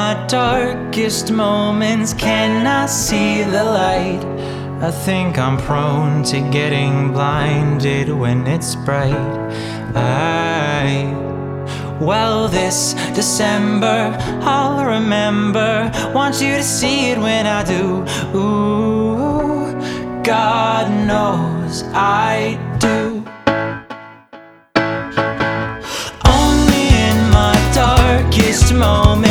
my darkest moments, can I see the light? I think I'm prone to getting blinded when it's bright. Well, this December I'll remember. Want you to see it when I do. Ooh, God knows I do. Only in my darkest moments